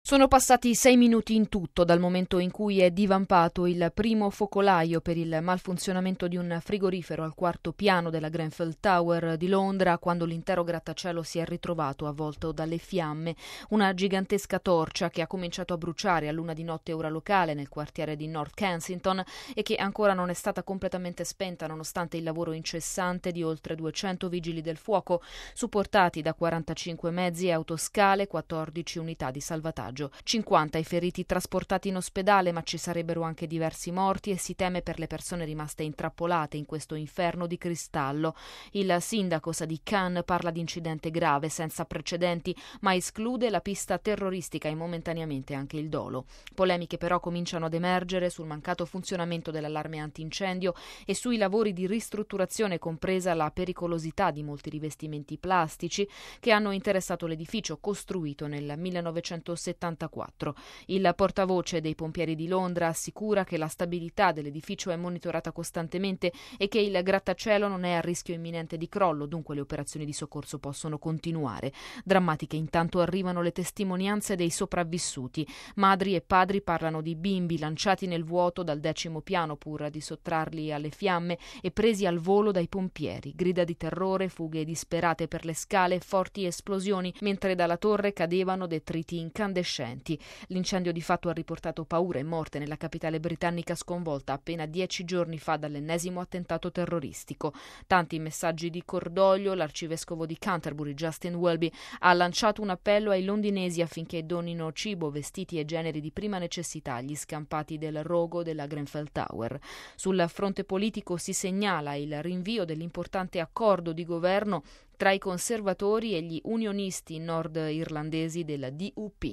Sono passati 6 minuti in tutto dal momento in cui è divampato il primo focolaio per il malfunzionamento di un frigorifero al quarto piano della Grenfell Tower di Londra, quando l'intero grattacielo si è ritrovato avvolto dalle fiamme. Una gigantesca torcia che ha cominciato a bruciare a luna di notte ora locale nel quartiere di North Kensington e che ancora non è stata completamente spenta nonostante il lavoro incessante di oltre 200 vigili del fuoco, supportati da 45 mezzi e autoscale, 14 unità di salvataggio. 50 i feriti trasportati in ospedale, ma ci sarebbero anche diversi morti e si teme per le persone rimaste intrappolate in questo inferno di cristallo. Il sindaco Sadiq Khan parla di incidente grave senza precedenti, ma esclude la pista terroristica e momentaneamente anche il dolo. Polemiche però cominciano ad emergere sul mancato funzionamento dell'allarme antincendio e sui lavori di ristrutturazione, compresa la pericolosità di molti rivestimenti plastici che hanno interessato l'edificio costruito nel 1974. Il portavoce dei pompieri di Londra assicura che la stabilità dell'edificio è monitorata costantemente e che il grattacielo non è a rischio imminente di crollo, dunque le operazioni di soccorso possono continuare. Drammatiche intanto arrivano le testimonianze dei sopravvissuti. Madri e padri parlano di bimbi lanciati nel vuoto dal 10° piano pur di sottrarli alle fiamme e presi al volo dai pompieri. Grida di terrore, fughe disperate per le scale, forti esplosioni, mentre dalla torre cadevano detriti incandescenti. L'incendio di fatto ha riportato paura e morte nella capitale britannica sconvolta appena 10 giorni fa dall'ennesimo attentato terroristico. Tanti messaggi di cordoglio. L'arcivescovo di Canterbury, Justin Welby, ha lanciato un appello ai londinesi affinché donino cibo, vestiti e generi di prima necessità agli scampati del rogo della Grenfell Tower. Sul fronte politico si segnala il rinvio dell'importante accordo di governo tra i conservatori e gli unionisti nordirlandesi della DUP.